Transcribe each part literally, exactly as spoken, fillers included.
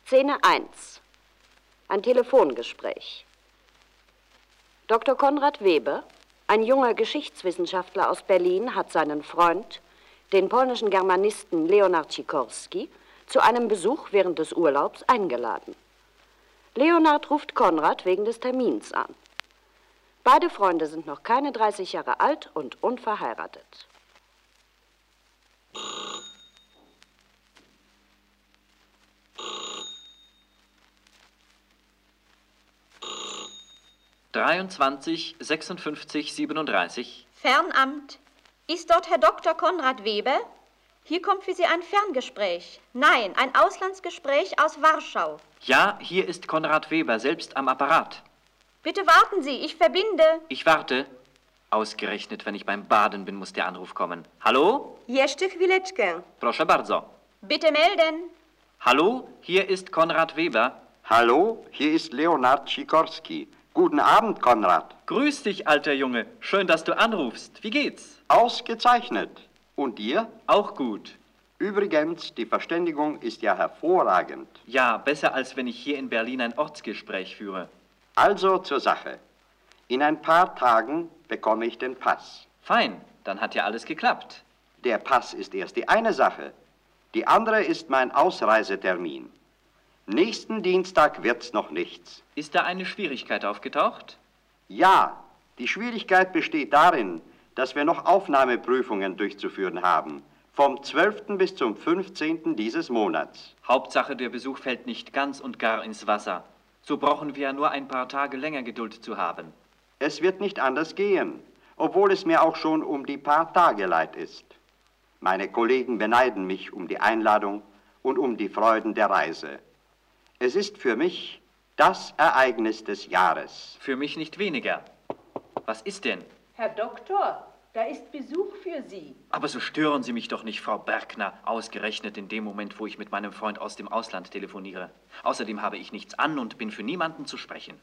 Szene eins. Ein Telefongespräch. Doktor Konrad Weber, ein junger Geschichtswissenschaftler aus Berlin, hat seinen Freund, den polnischen Germanisten Leonard Sikorski, zu einem Besuch während des Urlaubs eingeladen. Leonard ruft Konrad wegen des Termins an. Beide Freunde sind noch keine dreißig Jahre alt und unverheiratet. dreiundzwanzig, sechsundfünfzig, siebenunddreißig. Fernamt. Ist dort Herr Doktor Konrad Weber? Hier kommt für Sie ein Ferngespräch. Nein, ein Auslandsgespräch aus Warschau. Ja, hier ist Konrad Weber, selbst am Apparat. Bitte warten Sie, ich verbinde. Ich warte. Ausgerechnet, wenn ich beim Baden bin, muss der Anruf kommen. Hallo? Jeszcze chwileczkę. Proszę bardzo. Bitte melden. Hallo, hier ist Konrad Weber. Hallo, hier ist Leonard Sikorski. Guten Abend, Konrad. Grüß dich, alter Junge. Schön, dass du anrufst. Wie geht's? Ausgezeichnet. Und dir? Auch gut. Übrigens, die Verständigung ist ja hervorragend. Ja, besser als wenn ich hier in Berlin ein Ortsgespräch führe. Also zur Sache. In ein paar Tagen bekomme ich den Pass. Fein, dann hat ja alles geklappt. Der Pass ist erst die eine Sache. Die andere ist mein Ausreisetermin. Nächsten Dienstag wird's noch nichts. Ist da eine Schwierigkeit aufgetaucht? Ja, die Schwierigkeit besteht darin, dass wir noch Aufnahmeprüfungen durchzuführen haben. Vom zwölften bis zum fünfzehnten dieses Monats. Hauptsache, der Besuch fällt nicht ganz und gar ins Wasser. So brauchen wir ja nur ein paar Tage länger Geduld zu haben. Es wird nicht anders gehen, obwohl es mir auch schon um die paar Tage leid ist. Meine Kollegen beneiden mich um die Einladung und um die Freuden der Reise. Es ist für mich das Ereignis des Jahres. Für mich nicht weniger. Was ist denn? Herr Doktor, da ist Besuch für Sie. Aber so stören Sie mich doch nicht, Frau Bergner, ausgerechnet in dem Moment, wo ich mit meinem Freund aus dem Ausland telefoniere. Außerdem habe ich nichts an und bin für niemanden zu sprechen.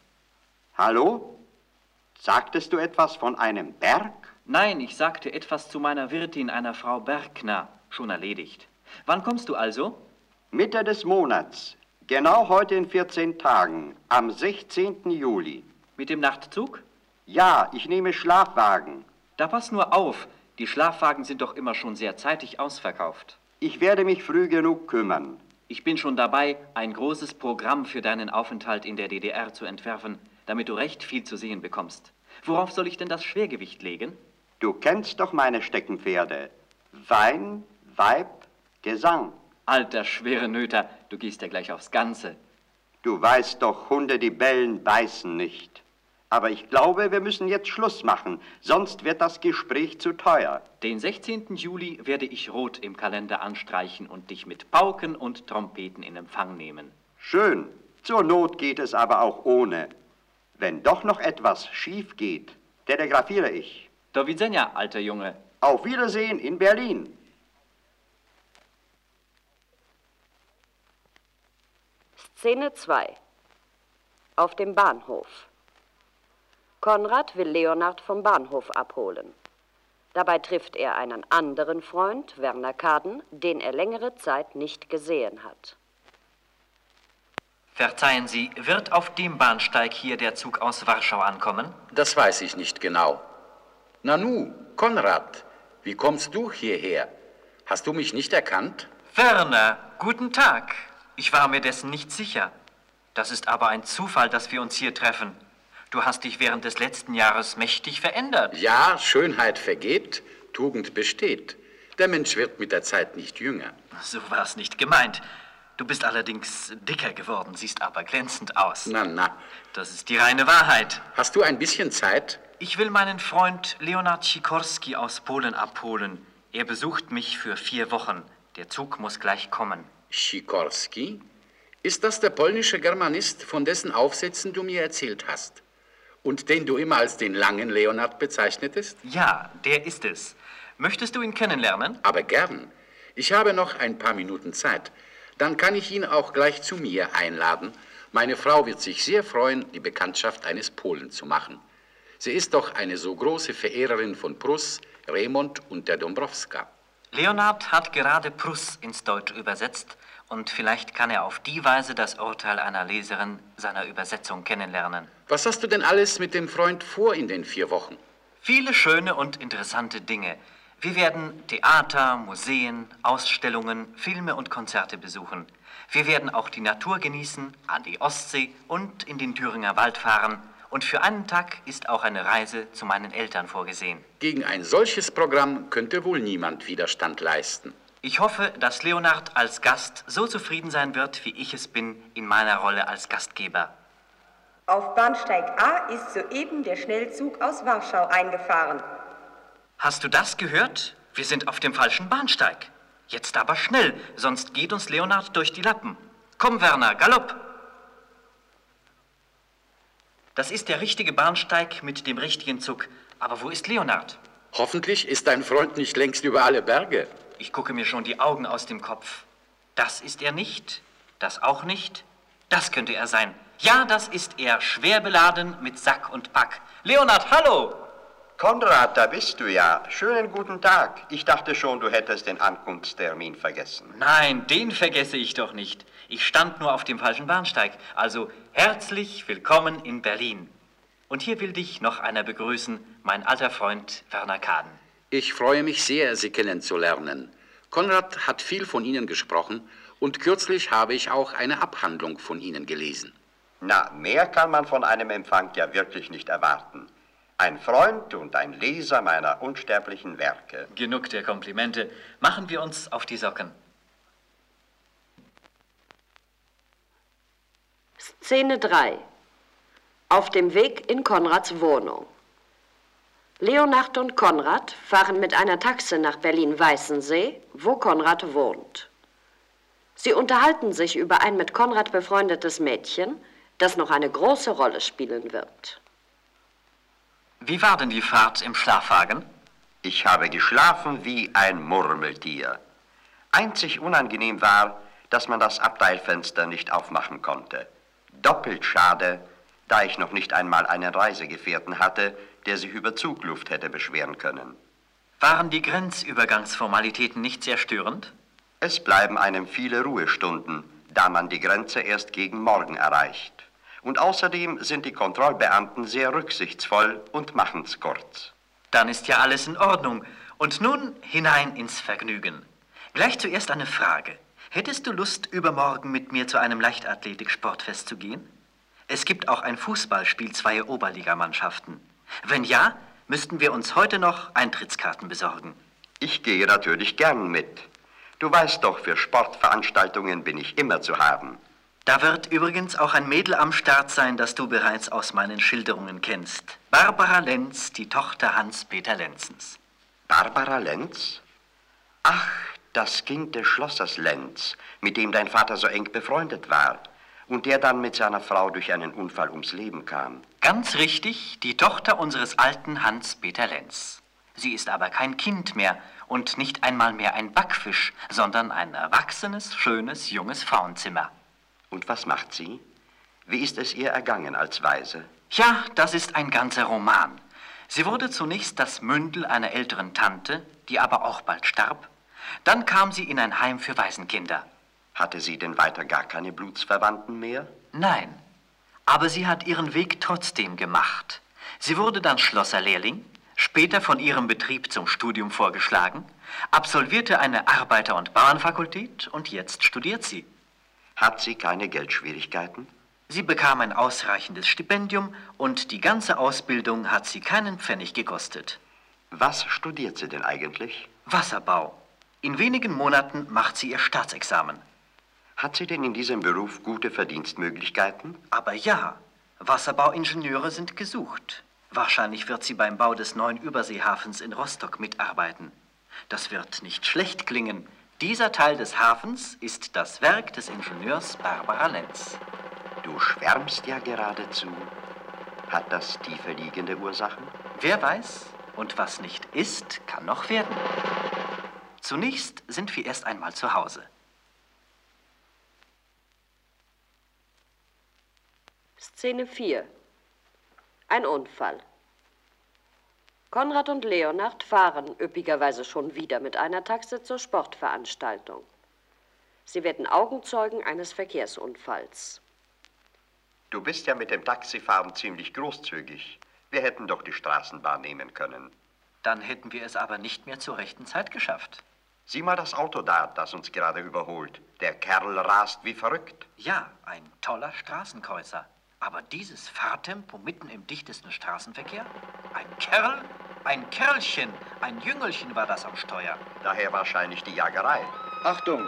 Hallo? Sagtest du etwas von einem Berg? Nein, ich sagte etwas zu meiner Wirtin, einer Frau Bergner. Schon erledigt. Wann kommst du also? Mitte des Monats. Genau heute in vierzehn Tagen, am sechzehnten Juli. Mit dem Nachtzug? Ja, ich nehme Schlafwagen. Da pass nur auf, die Schlafwagen sind doch immer schon sehr zeitig ausverkauft. Ich werde mich früh genug kümmern. Ich bin schon dabei, ein großes Programm für deinen Aufenthalt in der D D R zu entwerfen, damit du recht viel zu sehen bekommst. Worauf soll ich denn das Schwergewicht legen? Du kennst doch meine Steckenpferde. Wein, Weib, Gesang. Alter schwere Nöter, du gehst ja gleich aufs Ganze. Du weißt doch, Hunde, die bellen, beißen nicht. Aber ich glaube, wir müssen jetzt Schluss machen, sonst wird das Gespräch zu teuer. Den sechzehnten Juli werde ich rot im Kalender anstreichen und dich mit Pauken und Trompeten in Empfang nehmen. Schön. Zur Not geht es aber auch ohne. Wenn doch noch etwas schief geht, telegrafiere ich. Do widzenia, alter Junge. Auf Wiedersehen in Berlin. Szene zwei. Auf dem Bahnhof. Konrad will Leonard vom Bahnhof abholen. Dabei trifft er einen anderen Freund, Werner Kaden, den er längere Zeit nicht gesehen hat. Verzeihen Sie, wird auf dem Bahnsteig hier der Zug aus Warschau ankommen? Das weiß ich nicht genau. Nanu, Konrad, wie kommst du hierher? Hast du mich nicht erkannt? Werner, guten Tag. Ich war mir dessen nicht sicher. Das ist aber ein Zufall, dass wir uns hier treffen. Du hast dich während des letzten Jahres mächtig verändert. Ja, Schönheit vergeht, Tugend besteht. Der Mensch wird mit der Zeit nicht jünger. So war es nicht gemeint. Du bist allerdings dicker geworden, siehst aber glänzend aus. Na, na. Das ist die reine Wahrheit. Hast du ein bisschen Zeit? Ich will meinen Freund Leonard Sikorski aus Polen abholen. Er besucht mich für vier Wochen. Der Zug muss gleich kommen. Sikorski? Ist das der polnische Germanist, von dessen Aufsätzen du mir erzählt hast? Und den du immer als den langen Leonard bezeichnetest? Ja, der ist es. Möchtest du ihn kennenlernen? Aber gern. Ich habe noch ein paar Minuten Zeit. Dann kann ich ihn auch gleich zu mir einladen. Meine Frau wird sich sehr freuen, die Bekanntschaft eines Polen zu machen. Sie ist doch eine so große Verehrerin von Pruss, Remont und der Dombrowska. Leonard hat gerade Pruss ins Deutsche übersetzt und vielleicht kann er auf die Weise das Urteil einer Leserin seiner Übersetzung kennenlernen. Was hast du denn alles mit dem Freund vor in den vier Wochen? Viele schöne und interessante Dinge. Wir werden Theater, Museen, Ausstellungen, Filme und Konzerte besuchen. Wir werden auch die Natur genießen, an die Ostsee und in den Thüringer Wald fahren. Und für einen Tag ist auch eine Reise zu meinen Eltern vorgesehen. Gegen ein solches Programm könnte wohl niemand Widerstand leisten. Ich hoffe, dass Leonard als Gast so zufrieden sein wird, wie ich es bin in meiner Rolle als Gastgeber. Auf Bahnsteig A ist soeben der Schnellzug aus Warschau eingefahren. Hast du das gehört? Wir sind auf dem falschen Bahnsteig. Jetzt aber schnell, sonst geht uns Leonard durch die Lappen. Komm, Werner, Galopp! Das ist der richtige Bahnsteig mit dem richtigen Zug. Aber wo ist Leonard? Hoffentlich ist dein Freund nicht längst über alle Berge. Ich gucke mir schon die Augen aus dem Kopf. Das ist er nicht, das auch nicht, das könnte er sein. Ja, das ist er, schwer beladen mit Sack und Pack. Leonard, hallo! Konrad, da bist du ja. Schönen guten Tag. Ich dachte schon, du hättest den Ankunftstermin vergessen. Nein, den vergesse ich doch nicht. Ich stand nur auf dem falschen Bahnsteig. Also herzlich willkommen in Berlin. Und hier will dich noch einer begrüßen, mein alter Freund Werner Kaden. Ich freue mich sehr, Sie kennenzulernen. Konrad hat viel von Ihnen gesprochen und kürzlich habe ich auch eine Abhandlung von Ihnen gelesen. Na, mehr kann man von einem Empfang ja wirklich nicht erwarten. Ein Freund und ein Leser meiner unsterblichen Werke. Genug der Komplimente. Machen wir uns auf die Socken. Szene drei. Auf dem Weg in Konrads Wohnung. Leonard und Konrad fahren mit einer Taxe nach Berlin-Weißensee, wo Konrad wohnt. Sie unterhalten sich über ein mit Konrad befreundetes Mädchen, das noch eine große Rolle spielen wird. Wie war denn die Fahrt im Schlafwagen? Ich habe geschlafen wie ein Murmeltier. Einzig unangenehm war, dass man das Abteilfenster nicht aufmachen konnte. Doppelt schade, da ich noch nicht einmal einen Reisegefährten hatte, der sich über Zugluft hätte beschweren können. Waren die Grenzübergangsformalitäten nicht sehr störend? Es bleiben einem viele Ruhestunden, da man die Grenze erst gegen Morgen erreicht. Und außerdem sind die Kontrollbeamten sehr rücksichtsvoll und machen's kurz. Dann ist ja alles in Ordnung. Und nun hinein ins Vergnügen. Gleich zuerst eine Frage. Hättest du Lust, übermorgen mit mir zu einem Leichtathletik-Sportfest zu gehen? Es gibt auch ein Fußballspiel zweier Oberligamannschaften. Wenn ja, müssten wir uns heute noch Eintrittskarten besorgen. Ich gehe natürlich gern mit. Du weißt doch, für Sportveranstaltungen bin ich immer zu haben. Da wird übrigens auch ein Mädel am Start sein, das du bereits aus meinen Schilderungen kennst. Barbara Lenz, die Tochter Hans-Peter Lenzens. Barbara Lenz? Ach, das Kind des Schlossers Lenz, mit dem dein Vater so eng befreundet war und der dann mit seiner Frau durch einen Unfall ums Leben kam. Ganz richtig, die Tochter unseres alten Hans-Peter Lenz. Sie ist aber kein Kind mehr und nicht einmal mehr ein Backfisch, sondern ein erwachsenes, schönes, junges Frauenzimmer. Und was macht sie? Wie ist es ihr ergangen als Waise? Ja, das ist ein ganzer Roman. Sie wurde zunächst das Mündel einer älteren Tante, die aber auch bald starb. Dann kam sie in ein Heim für Waisenkinder. Hatte sie denn weiter gar keine Blutsverwandten mehr? Nein, aber sie hat ihren Weg trotzdem gemacht. Sie wurde dann Schlosserlehrling, später von ihrem Betrieb zum Studium vorgeschlagen, absolvierte eine Arbeiter- und Bauernfakultät und jetzt studiert sie. Hat sie keine Geldschwierigkeiten? Sie bekam ein ausreichendes Stipendium und die ganze Ausbildung hat sie keinen Pfennig gekostet. Was studiert sie denn eigentlich? Wasserbau. In wenigen Monaten macht sie ihr Staatsexamen. Hat sie denn in diesem Beruf gute Verdienstmöglichkeiten? Aber ja, Wasserbauingenieure sind gesucht. Wahrscheinlich wird sie beim Bau des neuen Überseehafens in Rostock mitarbeiten. Das wird nicht schlecht klingen. Dieser Teil des Hafens ist das Werk des Ingenieurs Barbara Lenz. Du schwärmst ja geradezu. Hat das tiefer liegende Ursachen? Wer weiß, und was nicht ist, kann noch werden. Zunächst sind wir erst einmal zu Hause. Szene vier. Ein Unfall. Konrad und Leonhard fahren üppigerweise schon wieder mit einer Taxe zur Sportveranstaltung. Sie werden Augenzeugen eines Verkehrsunfalls. Du bist ja mit dem Taxifahren ziemlich großzügig. Wir hätten doch die Straßenbahn nehmen können. Dann hätten wir es aber nicht mehr zur rechten Zeit geschafft. Sieh mal das Auto da, das uns gerade überholt. Der Kerl rast wie verrückt. Ja, ein toller Straßenkreuzer. Aber dieses Fahrtempo mitten im dichtesten Straßenverkehr? Ein Kerl? Ein Kerlchen, ein Jüngelchen war das am Steuer. Daher wahrscheinlich die Jagerei. Achtung!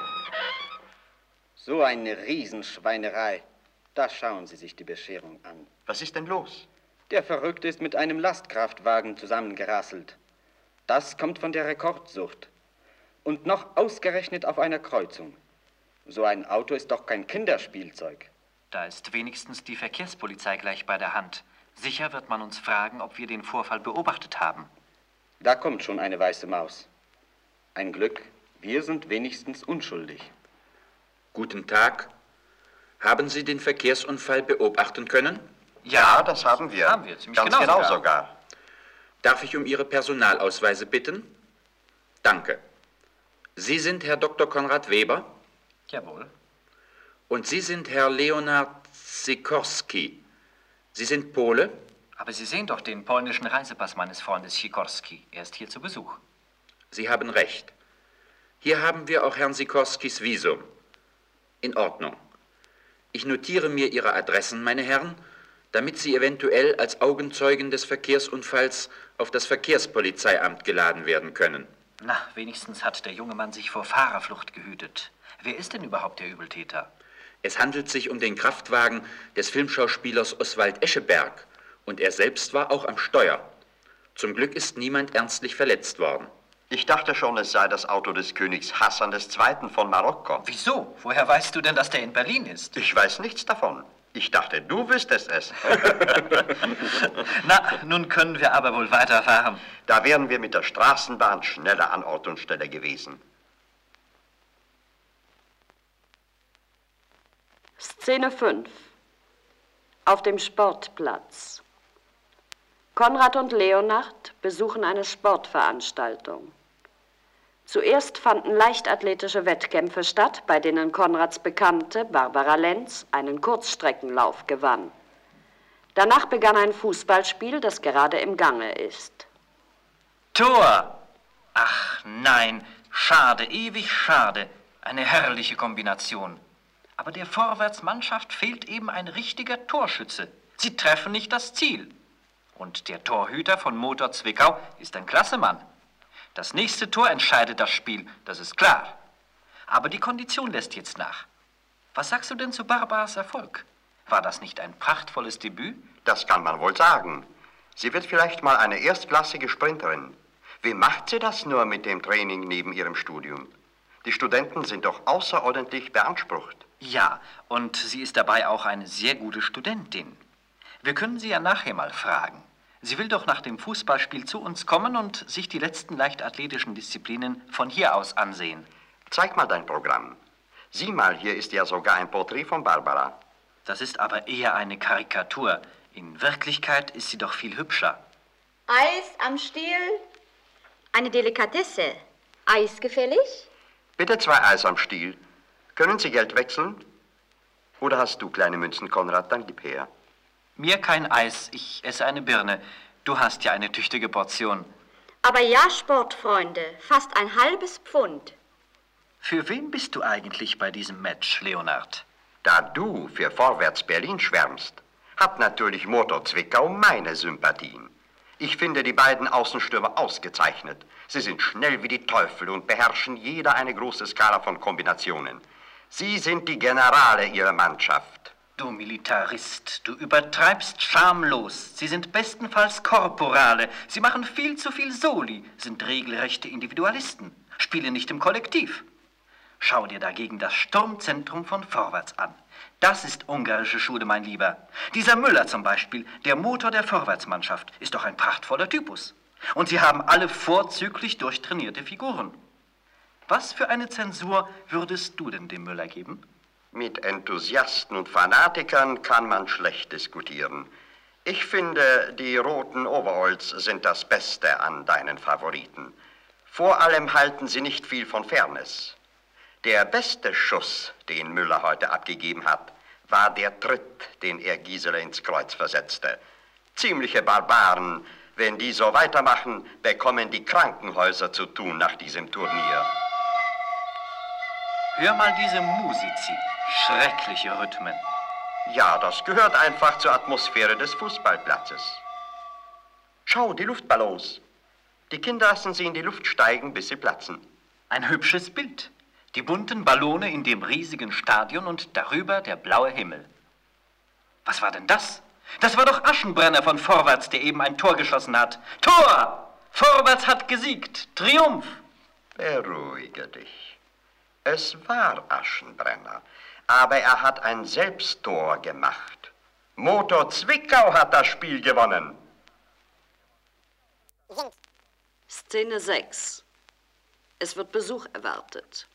So eine Riesenschweinerei. Da schauen Sie sich die Bescherung an. Was ist denn los? Der Verrückte ist mit einem Lastkraftwagen zusammengerasselt. Das kommt von der Rekordsucht. Und noch ausgerechnet auf einer Kreuzung. So ein Auto ist doch kein Kinderspielzeug. Da ist wenigstens die Verkehrspolizei gleich bei der Hand. Sicher wird man uns fragen, ob wir den Vorfall beobachtet haben. Da kommt schon eine weiße Maus. Ein Glück, wir sind wenigstens unschuldig. Guten Tag. Haben Sie den Verkehrsunfall beobachten können? Ja, das haben wir. Haben wir, ziemlich Ganz genau genau sogar. sogar. Darf ich um Ihre Personalausweise bitten? Danke. Sie sind Herr Doktor Konrad Weber? Jawohl. Und Sie sind Herr Leonhard Sikorski. Sie sind Pole? Aber Sie sehen doch den polnischen Reisepass meines Freundes Sikorski. Er ist hier zu Besuch. Sie haben recht. Hier haben wir auch Herrn Sikorskis Visum. In Ordnung. Ich notiere mir Ihre Adressen, meine Herren, damit Sie eventuell als Augenzeugen des Verkehrsunfalls auf das Verkehrspolizeiamt geladen werden können. Na, wenigstens hat der junge Mann sich vor Fahrerflucht gehütet. Wer ist denn überhaupt der Übeltäter? Es handelt sich um den Kraftwagen des Filmschauspielers Oswald Escheberg und er selbst war auch am Steuer. Zum Glück ist niemand ernstlich verletzt worden. Ich dachte schon, es sei das Auto des Königs Hassan der Zweite von Marokko. Wieso? Woher weißt du denn, dass der in Berlin ist? Ich weiß nichts davon. Ich dachte, du wüsstest es. Na, nun können wir aber wohl weiterfahren. Da wären wir mit der Straßenbahn schneller an Ort und Stelle gewesen. Szene fünf. Auf dem Sportplatz. Konrad und Leonhard besuchen eine Sportveranstaltung. Zuerst fanden leichtathletische Wettkämpfe statt, bei denen Konrads Bekannte Barbara Lenz einen Kurzstreckenlauf gewann. Danach begann ein Fußballspiel, das gerade im Gange ist. Tor! Ach nein, schade, ewig schade. Eine herrliche Kombination. Aber der Vorwärtsmannschaft fehlt eben ein richtiger Torschütze. Sie treffen nicht das Ziel. Und der Torhüter von Motor Zwickau ist ein klasse Mann. Das nächste Tor entscheidet das Spiel, das ist klar. Aber die Kondition lässt jetzt nach. Was sagst du denn zu Barbaras Erfolg? War das nicht ein prachtvolles Debüt? Das kann man wohl sagen. Sie wird vielleicht mal eine erstklassige Sprinterin. Wie macht sie das nur mit dem Training neben ihrem Studium? Die Studenten sind doch außerordentlich beansprucht. Ja, und sie ist dabei auch eine sehr gute Studentin. Wir können sie ja nachher mal fragen. Sie will doch nach dem Fußballspiel zu uns kommen und sich die letzten leichtathletischen Disziplinen von hier aus ansehen. Zeig mal dein Programm. Sieh mal, hier ist ja sogar ein Porträt von Barbara. Das ist aber eher eine Karikatur. In Wirklichkeit ist sie doch viel hübscher. Eis am Stiel. Eine Delikatesse. Eis gefällig? Bitte zwei Eis am Stiel. Können Sie Geld wechseln? Oder hast du kleine Münzen, Konrad? Dann gib her. Mir kein Eis, ich esse eine Birne. Du hast ja eine tüchtige Portion. Aber ja, Sportfreunde, fast ein halbes Pfund. Für wen bist du eigentlich bei diesem Match, Leonhard? Da du für Vorwärts Berlin schwärmst, hat natürlich Motor Zwickau meine Sympathien. Ich finde die beiden Außenstürmer ausgezeichnet. Sie sind schnell wie die Teufel und beherrschen jeder eine große Skala von Kombinationen. Sie sind die Generale ihrer Mannschaft. Du Militarist, du übertreibst schamlos. Sie sind bestenfalls Korporale. Sie machen viel zu viel Soli, sind regelrechte Individualisten, spielen nicht im Kollektiv. Schau dir dagegen das Sturmzentrum von Vorwärts an. Das ist ungarische Schule, mein Lieber. Dieser Müller zum Beispiel, der Motor der Vorwärtsmannschaft, ist doch ein prachtvoller Typus. Und sie haben alle vorzüglich durchtrainierte Figuren. Was für eine Zensur würdest du denn dem Müller geben? Mit Enthusiasten und Fanatikern kann man schlecht diskutieren. Ich finde, die roten Overalls sind das Beste an deinen Favoriten. Vor allem halten sie nicht viel von Fairness. Der beste Schuss, den Müller heute abgegeben hat, war der Tritt, den er Gisela ins Kreuz versetzte. Ziemliche Barbaren. Wenn die so weitermachen, bekommen die Krankenhäuser zu tun nach diesem Turnier. Hör mal diese Musizi. Schreckliche Rhythmen. Ja, das gehört einfach zur Atmosphäre des Fußballplatzes. Schau, die Luftballons. Die Kinder lassen sie in die Luft steigen, bis sie platzen. Ein hübsches Bild. Die bunten Ballone in dem riesigen Stadion und darüber der blaue Himmel. Was war denn das? Das war doch Aschenbrenner von Vorwärts, der eben ein Tor geschossen hat. Tor! Vorwärts hat gesiegt. Triumph! Beruhige dich. Es war Aschenbrenner, aber er hat ein Selbsttor gemacht. Motor Zwickau hat das Spiel gewonnen. Szene sechs. Es wird Besuch erwartet.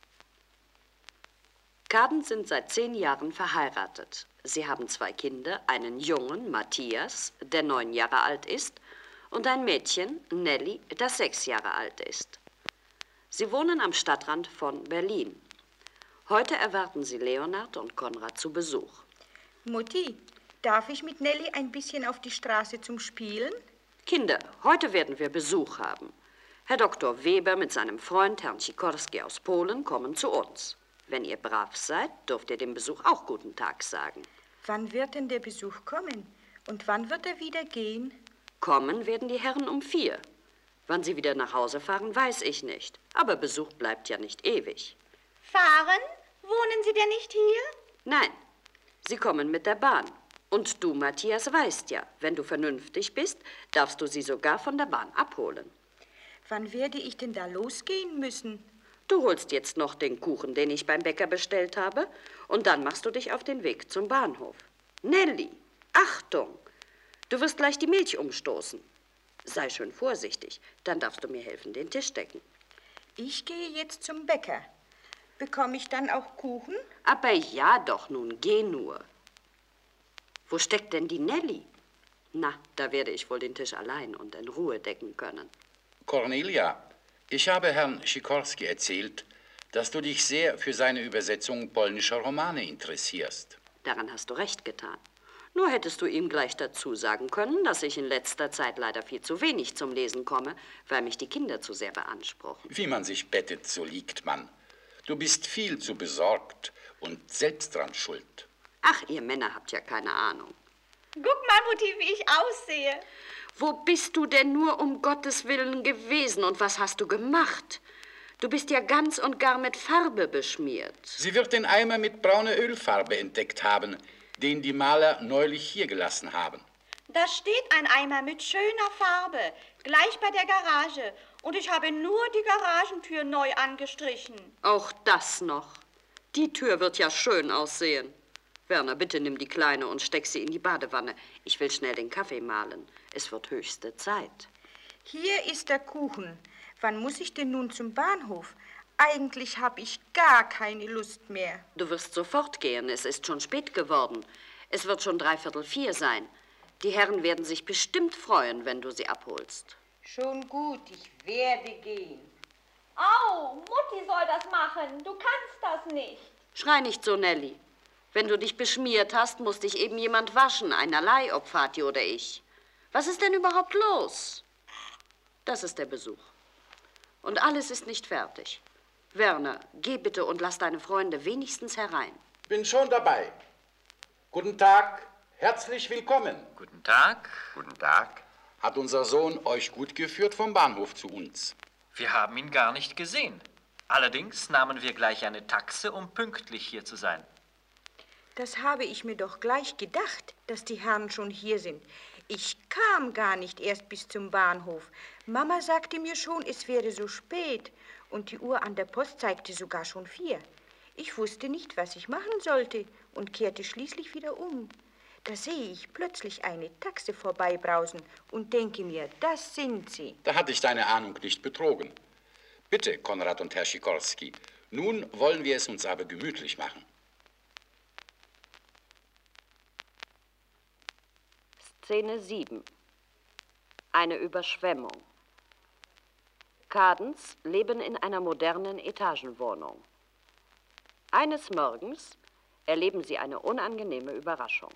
Kaden sind seit zehn Jahren verheiratet. Sie haben zwei Kinder, einen Jungen, Matthias, der neun Jahre alt ist, und ein Mädchen, Nelly, das sechs Jahre alt ist. Sie wohnen am Stadtrand von Berlin. Heute erwarten sie Leonhard und Konrad zu Besuch. Mutti, darf ich mit Nelly ein bisschen auf die Straße zum Spielen? Kinder, heute werden wir Besuch haben. Herr Doktor Weber mit seinem Freund, Herrn Sikorski aus Polen, kommen zu uns. Wenn ihr brav seid, dürft ihr dem Besuch auch guten Tag sagen. Wann wird denn der Besuch kommen? Und wann wird er wieder gehen? Kommen werden die Herren um vier. Wann sie wieder nach Hause fahren, weiß ich nicht. Aber Besuch bleibt ja nicht ewig. Fahren? Wohnen Sie denn nicht hier? Nein, sie kommen mit der Bahn. Und du, Matthias, weißt ja, wenn du vernünftig bist, darfst du sie sogar von der Bahn abholen. Wann werde ich denn da losgehen müssen? Du holst jetzt noch den Kuchen, den ich beim Bäcker bestellt habe, und dann machst du dich auf den Weg zum Bahnhof. Nelly, Achtung! Du wirst gleich die Milch umstoßen. Sei schön vorsichtig, dann darfst du mir helfen, den Tisch decken. Ich gehe jetzt zum Bäcker. Bekomme ich dann auch Kuchen? Aber ja doch, nun geh nur. Wo steckt denn die Nelly? Na, da werde ich wohl den Tisch allein und in Ruhe decken können. Cornelia, ich habe Herrn Sikorski erzählt, dass du dich sehr für seine Übersetzung polnischer Romane interessierst. Daran hast du recht getan. Nur hättest du ihm gleich dazu sagen können, dass ich in letzter Zeit leider viel zu wenig zum Lesen komme, weil mich die Kinder zu sehr beanspruchen. Wie man sich bettet, so liegt man. Du bist viel zu besorgt und selbst dran schuld. Ach, ihr Männer habt ja keine Ahnung. Guck mal, Mutti, wie ich aussehe. Wo bist du denn nur um Gottes Willen gewesen und was hast du gemacht? Du bist ja ganz und gar mit Farbe beschmiert. Sie wird den Eimer mit brauner Ölfarbe entdeckt haben, den die Maler neulich hier gelassen haben. Da steht ein Eimer mit schöner Farbe, gleich bei der Garage. Und ich habe nur die Garagentür neu angestrichen. Auch das noch. Die Tür wird ja schön aussehen. Werner, bitte nimm die Kleine und steck sie in die Badewanne. Ich will schnell den Kaffee mahlen. Es wird höchste Zeit. Hier ist der Kuchen. Wann muss ich denn nun zum Bahnhof? Eigentlich habe ich gar keine Lust mehr. Du wirst sofort gehen. Es ist schon spät geworden. Es wird schon dreiviertel vier sein. Die Herren werden sich bestimmt freuen, wenn du sie abholst. Schon gut, ich werde gehen. Au, Mutti soll das machen. Du kannst das nicht. Schrei nicht so, Nelly. Wenn du dich beschmiert hast, muss dich eben jemand waschen. Einerlei, ob Vati oder ich. Was ist denn überhaupt los? Das ist der Besuch. Und alles ist nicht fertig. Werner, geh bitte und lass deine Freunde wenigstens herein. Bin schon dabei. Guten Tag, herzlich willkommen. Guten Tag. Guten Tag. Hat unser Sohn euch gut geführt vom Bahnhof zu uns? Wir haben ihn gar nicht gesehen. Allerdings nahmen wir gleich eine Taxe, um pünktlich hier zu sein. Das habe ich mir doch gleich gedacht, dass die Herren schon hier sind. Ich kam gar nicht erst bis zum Bahnhof. Mama sagte mir schon, es wäre so spät. Und die Uhr an der Post zeigte sogar schon vier. Ich wusste nicht, was ich machen sollte und kehrte schließlich wieder um. Da sehe ich plötzlich eine Taxe vorbeibrausen und denke mir, das sind sie. Da hatte ich deine Ahnung nicht betrogen. Bitte, Konrad und Herr Sikorski, nun wollen wir es uns aber gemütlich machen. Szene sieben. Eine Überschwemmung. Kadens leben in einer modernen Etagenwohnung. Eines Morgens erleben sie eine unangenehme Überraschung.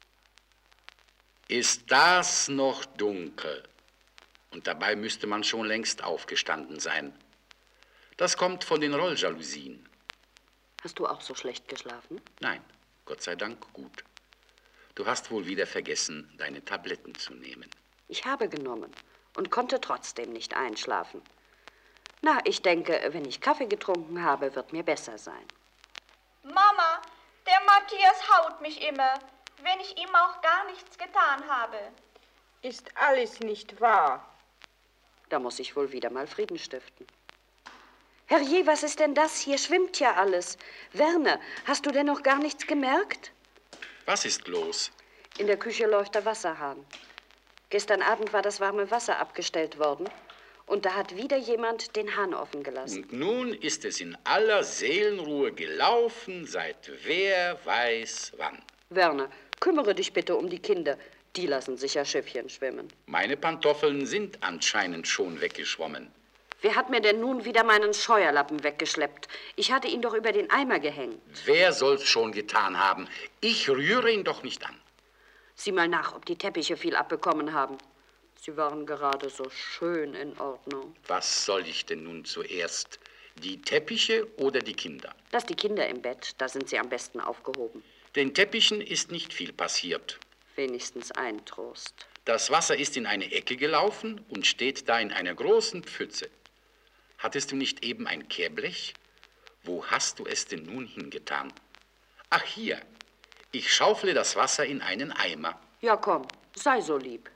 Ist das noch dunkel? Und dabei müsste man schon längst aufgestanden sein. Das kommt von den Rolljalousien. Hast du auch so schlecht geschlafen? Nein, Gott sei Dank gut. Du hast wohl wieder vergessen, deine Tabletten zu nehmen. Ich habe genommen und konnte trotzdem nicht einschlafen. Na, ich denke, wenn ich Kaffee getrunken habe, wird mir besser sein. Mama, der Matthias haut mich immer, wenn ich ihm auch gar nichts getan habe. Ist alles nicht wahr? Da muss ich wohl wieder mal Frieden stiften. Herrje, was ist denn das? Hier schwimmt ja alles. Werner, hast du denn noch gar nichts gemerkt? Was ist los? In der Küche läuft der Wasserhahn. Gestern Abend war das warme Wasser abgestellt worden und da hat wieder jemand den Hahn offen gelassen. Und nun ist es in aller Seelenruhe gelaufen, seit wer weiß wann. Werner, kümmere dich bitte um die Kinder. Die lassen sich ja Schiffchen schwimmen. Meine Pantoffeln sind anscheinend schon weggeschwommen. Wer hat mir denn nun wieder meinen Scheuerlappen weggeschleppt? Ich hatte ihn doch über den Eimer gehängt. Wer soll's schon getan haben? Ich rühre ihn doch nicht an. Sieh mal nach, ob die Teppiche viel abbekommen haben. Sie waren gerade so schön in Ordnung. Was soll ich denn nun zuerst? Die Teppiche oder die Kinder? Lass die Kinder im Bett, da sind sie am besten aufgehoben. Den Teppichen ist nicht viel passiert. Wenigstens ein Trost. Das Wasser ist in eine Ecke gelaufen und steht da in einer großen Pfütze. Hattest du nicht eben ein Kehrblech? Wo hast du es denn nun hingetan? Ach, hier. Ich schaufle das Wasser in einen Eimer. Ja, komm, sei so lieb.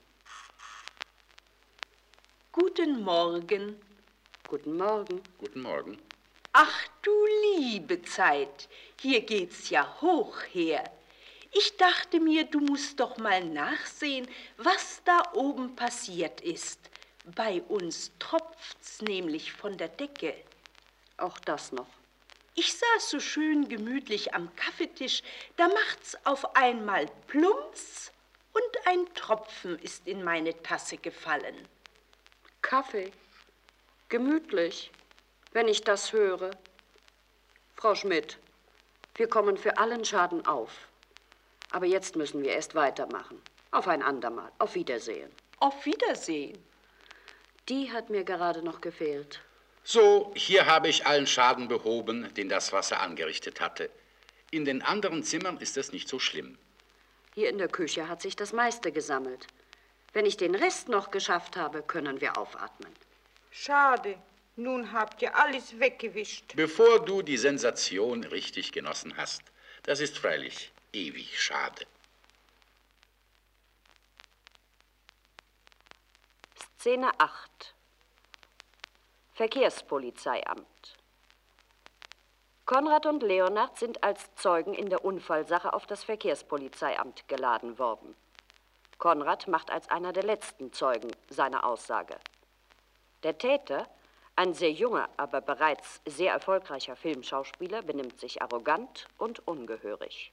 Guten Morgen. Guten Morgen. Guten Morgen. Ach du liebe Zeit, hier geht's ja hoch her. Ich dachte mir, du musst doch mal nachsehen, was da oben passiert ist. Bei uns tropft's nämlich von der Decke. Auch das noch. Ich saß so schön gemütlich am Kaffeetisch, da macht's auf einmal plumps und ein Tropfen ist in meine Tasse gefallen. Kaffee. Gemütlich, wenn ich das höre. Frau Schmidt, wir kommen für allen Schaden auf. Aber jetzt müssen wir erst weitermachen. Auf ein andermal. Auf Wiedersehen. Auf Wiedersehen. Die hat mir gerade noch gefehlt. So, hier habe ich allen Schaden behoben, den das Wasser angerichtet hatte. In den anderen Zimmern ist es nicht so schlimm. Hier in der Küche hat sich das meiste gesammelt. Wenn ich den Rest noch geschafft habe, können wir aufatmen. Schade, nun habt ihr alles weggewischt. Bevor du die Sensation richtig genossen hast. Das ist freilich ewig schade. Szene acht. Verkehrspolizeiamt. Konrad und Leonard sind als Zeugen in der Unfallsache auf das Verkehrspolizeiamt geladen worden. Konrad macht als einer der letzten Zeugen seine Aussage. Der Täter, ein sehr junger, aber bereits sehr erfolgreicher Filmschauspieler, benimmt sich arrogant und ungehörig.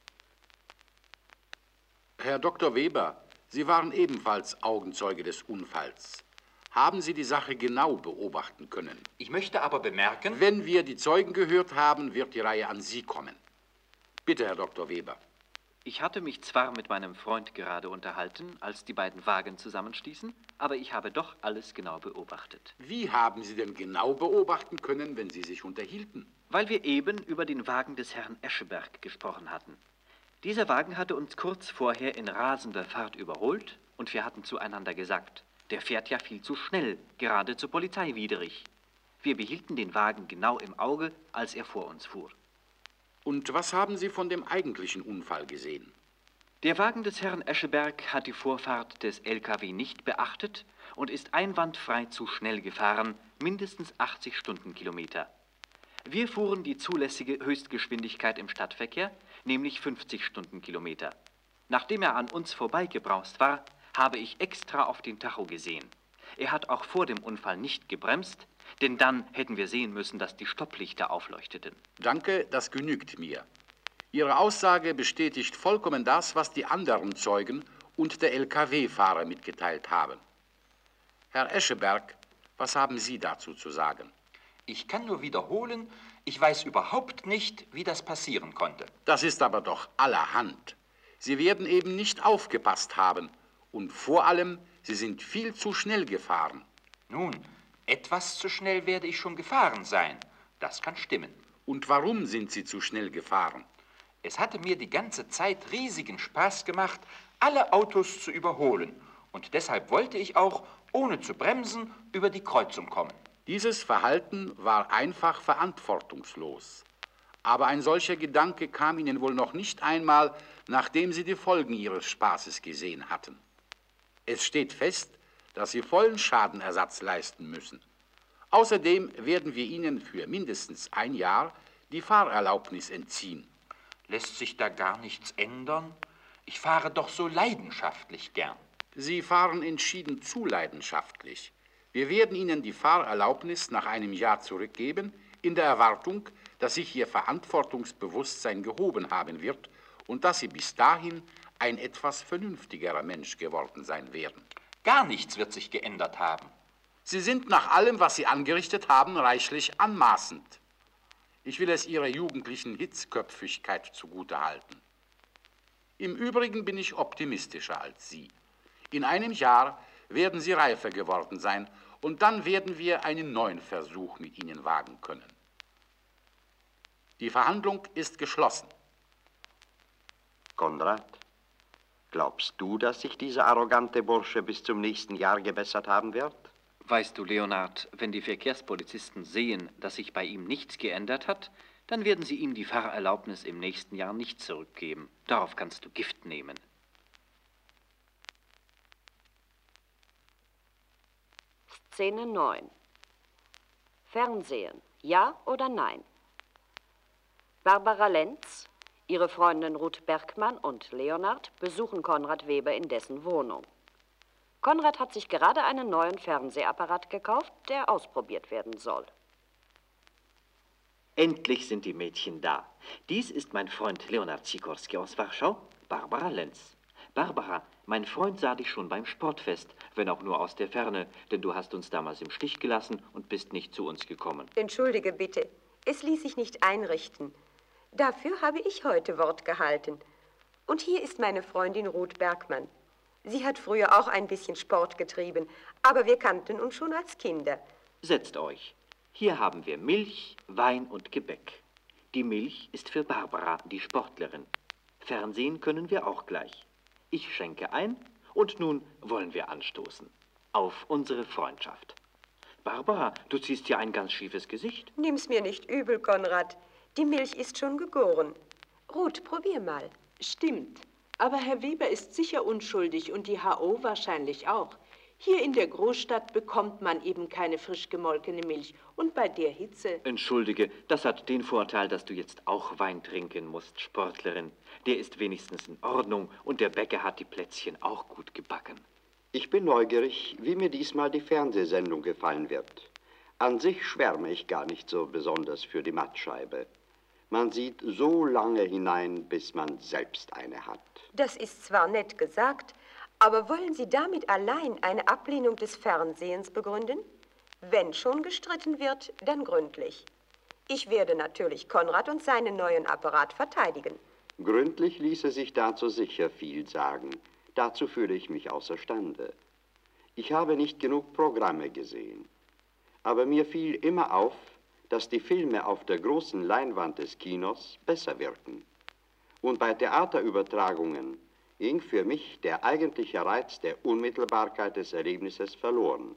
Herr Doktor Weber, Sie waren ebenfalls Augenzeuge des Unfalls. Haben Sie die Sache genau beobachten können? Ich möchte aber bemerken... Wenn wir die Zeugen gehört haben, wird die Reihe an Sie kommen. Bitte, Herr Doktor Weber. Ich hatte mich zwar mit meinem Freund gerade unterhalten, als die beiden Wagen zusammenstießen, aber ich habe doch alles genau beobachtet. Wie haben Sie denn genau beobachten können, wenn Sie sich unterhielten? Weil wir eben über den Wagen des Herrn Escheberg gesprochen hatten. Dieser Wagen hatte uns kurz vorher in rasender Fahrt überholt und wir hatten zueinander gesagt, der fährt ja viel zu schnell, geradezu polizeiwidrig. Wir behielten den Wagen genau im Auge, als er vor uns fuhr. Und was haben Sie von dem eigentlichen Unfall gesehen? Der Wagen des Herrn Escheberg hat die Vorfahrt des L K W nicht beachtet und ist einwandfrei zu schnell gefahren, mindestens achtzig Stundenkilometer. Wir fuhren die zulässige Höchstgeschwindigkeit im Stadtverkehr, nämlich fünfzig Stundenkilometer. Nachdem er an uns vorbeigebraust war, habe ich extra auf den Tacho gesehen. Er hat auch vor dem Unfall nicht gebremst, denn dann hätten wir sehen müssen, dass die Stopplichter aufleuchteten. Danke, das genügt mir. Ihre Aussage bestätigt vollkommen das, was die anderen Zeugen und der L K W-Fahrer mitgeteilt haben. Herr Escheberg, was haben Sie dazu zu sagen? Ich kann nur wiederholen, ich weiß überhaupt nicht, wie das passieren konnte. Das ist aber doch allerhand. Sie werden eben nicht aufgepasst haben. Und vor allem, Sie sind viel zu schnell gefahren. Nun, etwas zu schnell werde ich schon gefahren sein. Das kann stimmen. Und warum sind Sie zu schnell gefahren? Es hatte mir die ganze Zeit riesigen Spaß gemacht, alle Autos zu überholen. Und deshalb wollte ich auch, ohne zu bremsen, über die Kreuzung kommen. Dieses Verhalten war einfach verantwortungslos. Aber ein solcher Gedanke kam Ihnen wohl noch nicht einmal, nachdem Sie die Folgen Ihres Spaßes gesehen hatten. Es steht fest, dass Sie vollen Schadenersatz leisten müssen. Außerdem werden wir Ihnen für mindestens ein Jahr die Fahrerlaubnis entziehen. Lässt sich da gar nichts ändern? Ich fahre doch so leidenschaftlich gern. Sie fahren entschieden zu leidenschaftlich. Wir werden Ihnen die Fahrerlaubnis nach einem Jahr zurückgeben, in der Erwartung, dass sich Ihr Verantwortungsbewusstsein gehoben haben wird und dass Sie bis dahin ein etwas vernünftigerer Mensch geworden sein werden. Gar nichts wird sich geändert haben. Sie sind nach allem, was Sie angerichtet haben, reichlich anmaßend. Ich will es Ihrer jugendlichen Hitzköpfigkeit zugutehalten. Im Übrigen bin ich optimistischer als Sie. In einem Jahr werden Sie reifer geworden sein und dann werden wir einen neuen Versuch mit Ihnen wagen können. Die Verhandlung ist geschlossen. Konrad, glaubst du, dass sich dieser arrogante Bursche bis zum nächsten Jahr gebessert haben wird? Weißt du, Leonard, wenn die Verkehrspolizisten sehen, dass sich bei ihm nichts geändert hat, dann werden sie ihm die Fahrerlaubnis im nächsten Jahr nicht zurückgeben. Darauf kannst du Gift nehmen. Szene neun. Fernsehen. Ja oder nein? Barbara Lenz, ihre Freundin Ruth Bergmann und Leonard besuchen Konrad Weber in dessen Wohnung. Konrad hat sich gerade einen neuen Fernsehapparat gekauft, der ausprobiert werden soll. Endlich sind die Mädchen da. Dies ist mein Freund Leonard Sikorski aus Warschau, Barbara Lenz. Barbara, mein Freund sah dich schon beim Sportfest, wenn auch nur aus der Ferne, denn du hast uns damals im Stich gelassen und bist nicht zu uns gekommen. Entschuldige bitte, es ließ sich nicht einrichten. Dafür habe ich heute Wort gehalten. Und hier ist meine Freundin Ruth Bergmann. Sie hat früher auch ein bisschen Sport getrieben, aber wir kannten uns schon als Kinder. Setzt euch. Hier haben wir Milch, Wein und Gebäck. Die Milch ist für Barbara, die Sportlerin. Fernsehen können wir auch gleich. Ich schenke ein und nun wollen wir anstoßen. Auf unsere Freundschaft. Barbara, du ziehst ja ein ganz schiefes Gesicht. Nimm's mir nicht übel, Konrad. Die Milch ist schon gegoren. Ruth, probier mal. Stimmt. Aber Herr Weber ist sicher unschuldig und die H O wahrscheinlich auch. Hier in der Großstadt bekommt man eben keine frisch gemolkene Milch. Und bei der Hitze... Entschuldige, das hat den Vorteil, dass du jetzt auch Wein trinken musst, Sportlerin. Der ist wenigstens in Ordnung und der Bäcker hat die Plätzchen auch gut gebacken. Ich bin neugierig, wie mir diesmal die Fernsehsendung gefallen wird. An sich schwärme ich gar nicht so besonders für die Mattscheibe. Man sieht so lange hinein, bis man selbst eine hat. Das ist zwar nett gesagt, aber wollen Sie damit allein eine Ablehnung des Fernsehens begründen? Wenn schon gestritten wird, dann gründlich. Ich werde natürlich Konrad und seinen neuen Apparat verteidigen. Gründlich ließe sich dazu sicher viel sagen. Dazu fühle ich mich außerstande. Ich habe nicht genug Programme gesehen. Aber mir fiel immer auf, dass die Filme auf der großen Leinwand des Kinos besser wirken. Und bei Theaterübertragungen ging für mich der eigentliche Reiz der Unmittelbarkeit des Erlebnisses verloren.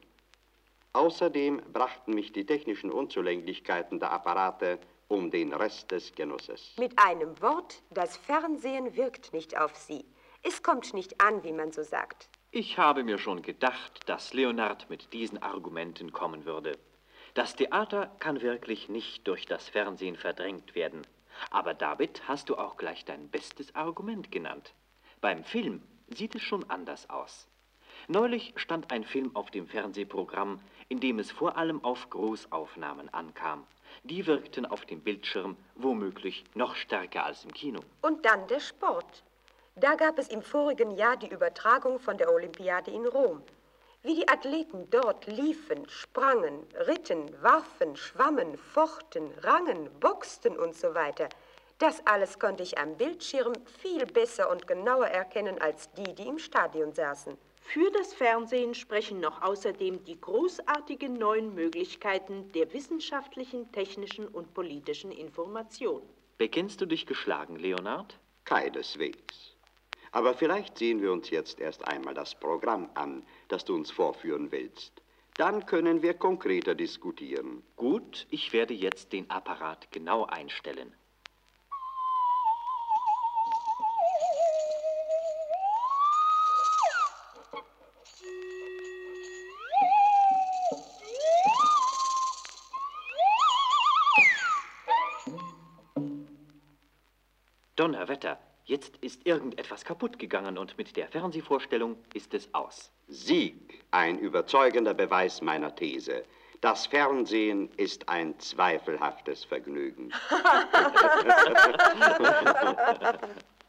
Außerdem brachten mich die technischen Unzulänglichkeiten der Apparate um den Rest des Genusses. Mit einem Wort, das Fernsehen wirkt nicht auf Sie. Es kommt nicht an, wie man so sagt. Ich habe mir schon gedacht, dass Leonard mit diesen Argumenten kommen würde. Das Theater kann wirklich nicht durch das Fernsehen verdrängt werden. Aber David, hast du auch gleich dein bestes Argument genannt. Beim Film sieht es schon anders aus. Neulich stand ein Film auf dem Fernsehprogramm, in dem es vor allem auf Großaufnahmen ankam. Die wirkten auf dem Bildschirm womöglich noch stärker als im Kino. Und dann der Sport. Da gab es im vorigen Jahr die Übertragung von der Olympiade in Rom. Wie die Athleten dort liefen, sprangen, ritten, warfen, schwammen, fochten, rangen, boxten und so weiter. Das alles konnte ich am Bildschirm viel besser und genauer erkennen als die, die im Stadion saßen. Für das Fernsehen sprechen noch außerdem die großartigen neuen Möglichkeiten der wissenschaftlichen, technischen und politischen Information. Bekennst du dich geschlagen, Leonard? Keineswegs. Aber vielleicht sehen wir uns jetzt erst einmal das Programm an, das du uns vorführen willst. Dann können wir konkreter diskutieren. Gut, ich werde jetzt den Apparat genau einstellen. Donnerwetter, jetzt ist irgendetwas kaputt gegangen und mit der Fernsehvorstellung ist es aus. Sieg, ein überzeugender Beweis meiner These. Das Fernsehen ist ein zweifelhaftes Vergnügen.